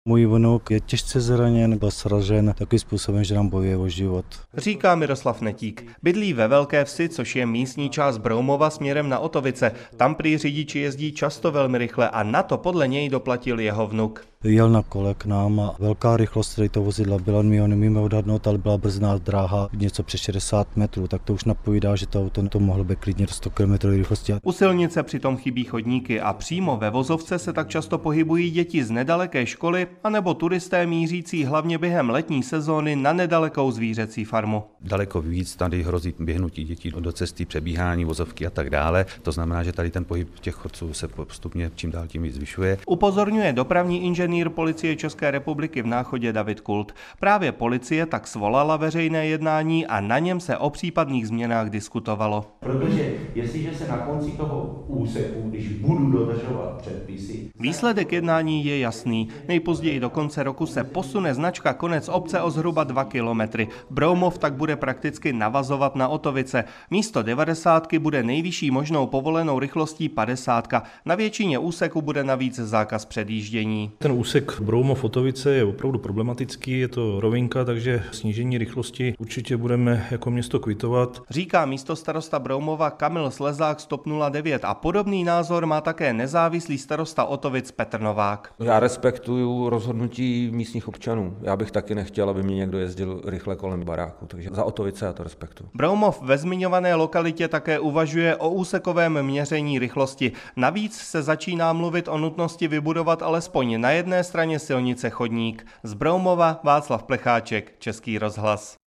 Můj vnuk je těžce zraněn, byl sražen takovým způsobem, že nám bojuje o život. Říká Miroslav Netík. Bydlí ve Velké Vsi, což je místní část Broumova směrem na Otovice. Tam prý řidiči jezdí často velmi rychle a na to podle něj doplatil jeho vnuk. Jel na kole k nám a velká rychlost tady to vozidla byla, my ho nemíme odhadnout, ale byla brzná dráha něco přes 60 metrů, tak to už napovídá, že to auto to mohlo být klidně do 100 km rychlosti. U silnice přitom chybí chodníky a přímo ve vozovce se tak často pohybují děti z nedaleké školy anebo turisté mířící hlavně během letní sezóny na nedalekou zvířecí farmu. Daleko víc tady hrozí běhnutí dětí do cesty, přebíhání, vozovky a tak dále. To znamená, že tady ten pohyb těch chodců se postupně čím dál tím víc zvyšuje. Upozorňuje dopravní inženýr Policie České republiky v Náchodě David Kult. Právě policie tak svolala veřejné jednání a na něm se o případných změnách diskutovalo. Protože jestliže se na konci toho úseku, když budu dodržovat předpisy... Výsledek jednání je jasný. Nejpozději do konce roku se posune značka Konec obce o zhruba 2 kilometry. Broumov tak bude prakticky navazovat na Otovice. Místo 90 bude nejvyšší možnou povolenou rychlostí 50. Na většině úseku bude navíc zákaz předjíždění. Ten úsek Broumov-Otovice je opravdu problematický, je to rovinka, takže snížení rychlosti určitě budeme jako město kvitovat. Říká místostarosta Broumova Kamil Slezák z TOP 09 a podobný názor má také nezávislý starosta Otovic Petr Novák. Já respektuju rozhodnutí místních občanů. Já bych taky nechtěl, aby mi někdo jezdil rychle kolem baráku, takže za Otovice já to respektuju. Broumov ve zmiňované lokalitě také uvažuje o úsekovém měření rychlosti. Navíc se začíná mluvit o nutnosti vybudovat alespoň na jedné straně silnice chodník. Z Broumova Václav Plecháček, Český rozhlas.